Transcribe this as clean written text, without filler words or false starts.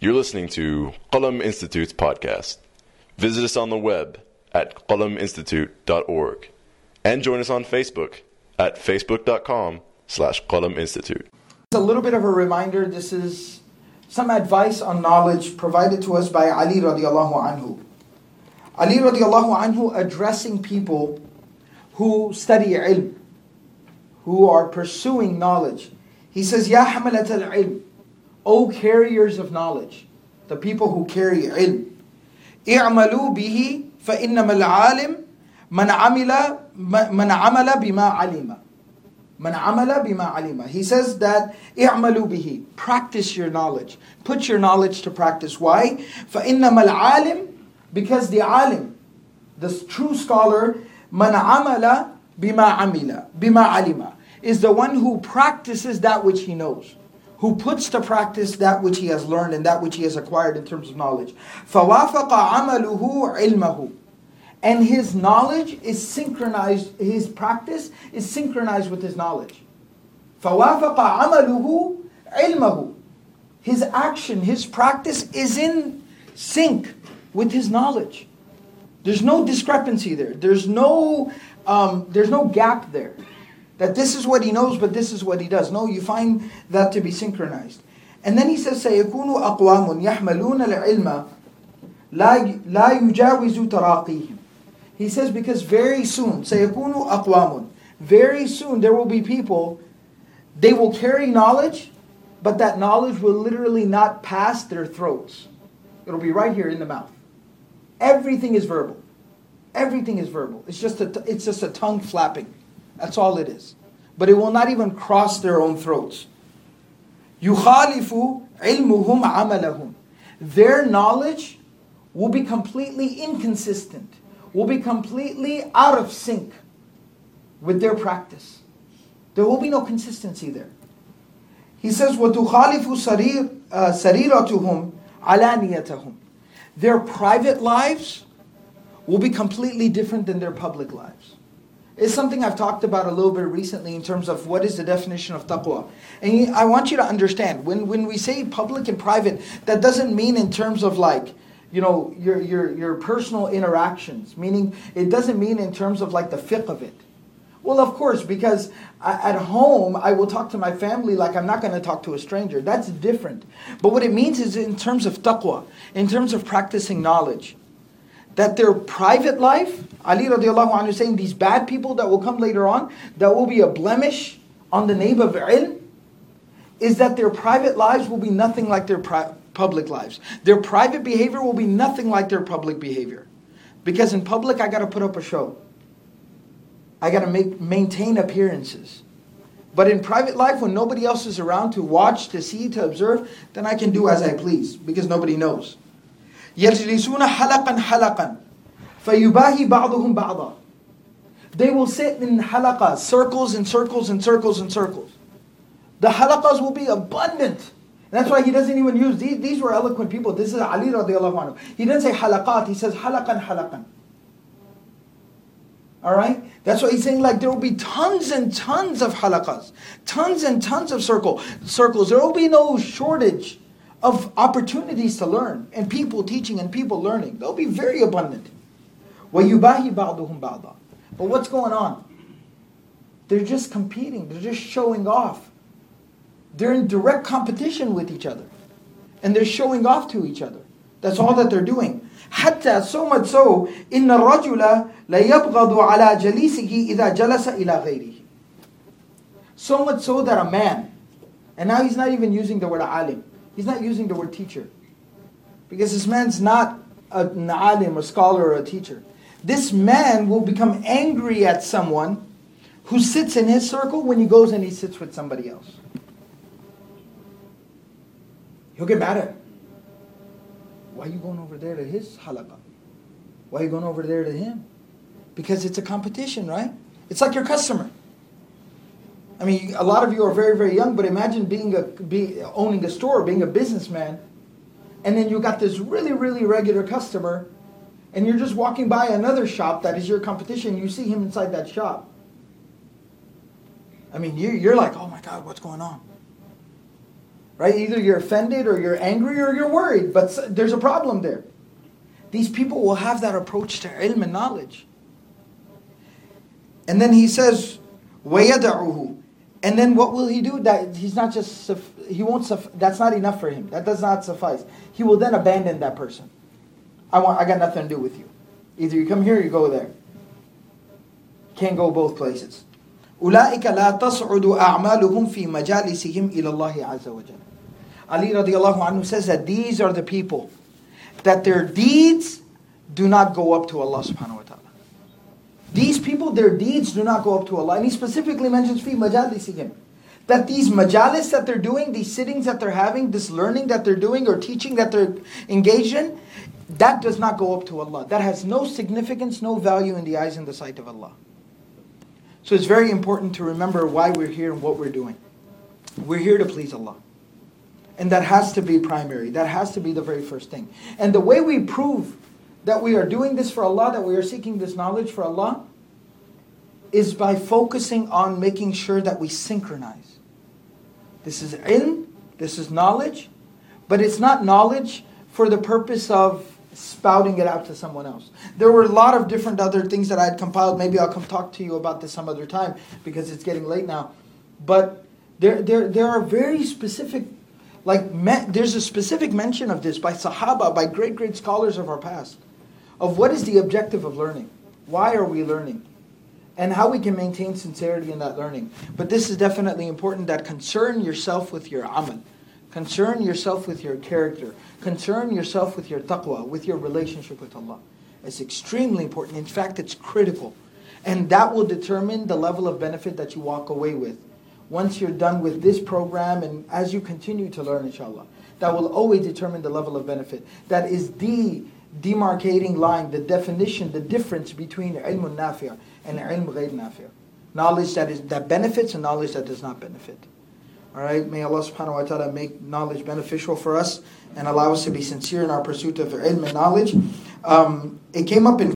You're listening to Qalam Institute's podcast. Visit us on the web at qalaminstitute.org and join us on Facebook at facebook.com/Qalam Institute. A little bit of a reminder, this is some advice on knowledge provided to us by Ali radiallahu anhu. Ali radiallahu anhu addressing people who study ilm, who are pursuing knowledge. He says, Ya hamalat al-ilm, O carriers of knowledge, the people who carry ilm. I'malu bihi fa innama al-alim man amala bima alima. Man amala bima alima. He says that i'malu bihi, practice your knowledge. Put your knowledge to practice. Why? فَإِنَّمَا الْعَالِمِ, because the alim, the true scholar, man amala bima alima, is the one who practices that which he knows, who puts to practice that which he has learned and that which he has acquired in terms of knowledge. فَوَافَقَ عَمَلُهُ عِلْمَهُ, and his knowledge is synchronized, his practice is synchronized with his knowledge. فَوَافَقَ عَمَلُهُ عِلْمَهُ, his action, his practice is in sync with his knowledge. There's no discrepancy there. There's no gap there. That this is what he knows, but this is what he does. No, you find that to be synchronized. And then he says, سَيَكُونُ أَقْوَامٌ يَحْمَلُونَ الْعِلْمَ لَا يُجَاوِزُ تَرَاقِيهِمْ. He says, because very soon, سَيَكُونُ أَقْوَامٌ, very soon there will be people, they will carry knowledge, but that knowledge will literally not pass their throats. It'll be right here in the mouth. Everything is verbal. Everything is verbal. It's just a tongue flapping. That's all it is. But it will not even cross their own throats. يُخَالِفُ عِلْمُهُمْ عَمَلَهُمْ. Their knowledge will be completely inconsistent, will be completely out of sync with their practice. There will be no consistency there. He says, وَتُخَالِفُ سَرِيرَتُهُمْ عَلَانِيَتَهُمْ. Their private lives will be completely different than their public lives. It's something I've talked about a little bit recently in terms of what is the definition of taqwa. And I want you to understand, when we say public and private, that doesn't mean in terms of like, your personal interactions. Meaning, it doesn't mean in terms of like the fiqh of it. Well, of course, because at home, I will talk to my family like I'm not going to talk to a stranger. That's different. But what it means is in terms of taqwa, in terms of practicing knowledge, that their private life, Ali radiallahu anhu is saying, these bad people that will come later on, that will be a blemish on the name of ilm, is that their private lives will be nothing like their public lives. Their private behavior will be nothing like their public behavior. Because in public, I got to put up a show. I got to maintain appearances. But in private life, when nobody else is around to watch, to see, to observe, then I can do as I please, because nobody knows. يَجْلِسُونَ حَلَقًا حَلَقًا فَيُبَاهِي بَعْضُهُمْ بَعْضًا. They will sit in halaqas, circles and circles and circles and circles. The halaqas will be abundant. And that's why he doesn't even use, these were eloquent people. This is Ali radiallahu anhu. He doesn't say halaqat, he says halaqan halaqan. Alright? That's why he's saying like there will be tons and tons of halaqas. Tons and tons of circles. There will be no shortage of opportunities to learn. And people teaching and people learning. They'll be very abundant. وَيُبَاهِي بَعْضُهُمْ بَعْضًا. But what's going on? They're just competing. They're just showing off. They're in direct competition with each other. And they're showing off to each other. That's all that they're doing. حتى so much so إن الرجل ليبغض على جليسه إذا جلس إلى غيره. So much so that a man, and now he's not even using the word alim, he's not using the word teacher, because this man's not an alim, a scholar or a teacher. This man will become angry at someone who sits in his circle when he goes and he sits with somebody else. He'll get mad at him. Why are you going over there to his halaqah? Why are you going over there to him? Because it's a competition, right? It's like your customer. I mean, a lot of you are very, very young, but imagine owning a store, being a businessman, and then you got this really, really regular customer, and you're just walking by another shop that is your competition, you see him inside that shop. I mean, you're like, oh my God, what's going on? Right? Either you're offended or you're angry or you're worried, but there's a problem there. These people will have that approach to ilm and knowledge. And then he says, وَيَدَعُهُ. And then what will he do? That he's not just, that's not enough for him. That does not suffice. He will then abandon that person. I got nothing to do with you. Either you come here or you go there. Can't go both places. أُولَٰئِكَ لَا تَصْعُدُ أَعْمَالُهُمْ فِي مَجَالِسِهِمْ إِلَى اللَّهِ عَزَّ وَجَلَّ. Ali radiallahu anhu says that these are the people that their deeds do not go up to Allah subhanahu wa ta'ala. These people, their deeds do not go up to Allah. And he specifically mentions fi majalisihim, that these majalis that they're doing, these sittings that they're having, this learning that they're doing or teaching that they're engaged in, that does not go up to Allah. That has no significance, no value in the eyes and the sight of Allah. So it's very important to remember why we're here and what we're doing. We're here to please Allah. And that has to be primary. That has to be the very first thing. And the way we prove that we are doing this for Allah, that we are seeking this knowledge for Allah, is by focusing on making sure that we synchronize. This is ilm, this is knowledge, but it's not knowledge for the purpose of spouting it out to someone else. There were a lot of different other things that I had compiled. Maybe I'll come talk to you about this some other time because it's getting late now. But there are very specific, there's a specific mention of this by Sahaba, by great scholars of our past, of what is the objective of learning. Why are we learning? And how we can maintain sincerity in that learning. But this is definitely important, that concern yourself with your amal. Concern yourself with your character. Concern yourself with your taqwa, with your relationship with Allah. It's extremely important. In fact, it's critical. And that will determine the level of benefit that you walk away with. Once you're done with this program and as you continue to learn, inshallah, that will always determine the level of benefit. That is the demarcating line, the definition, the difference between ilm nafi' and ilm ghayr nafi'. Knowledge that benefits and knowledge that does not benefit. Alright, may Allah subhanahu wa ta'ala make knowledge beneficial for us and allow us to be sincere in our pursuit of ilm and knowledge. It came up in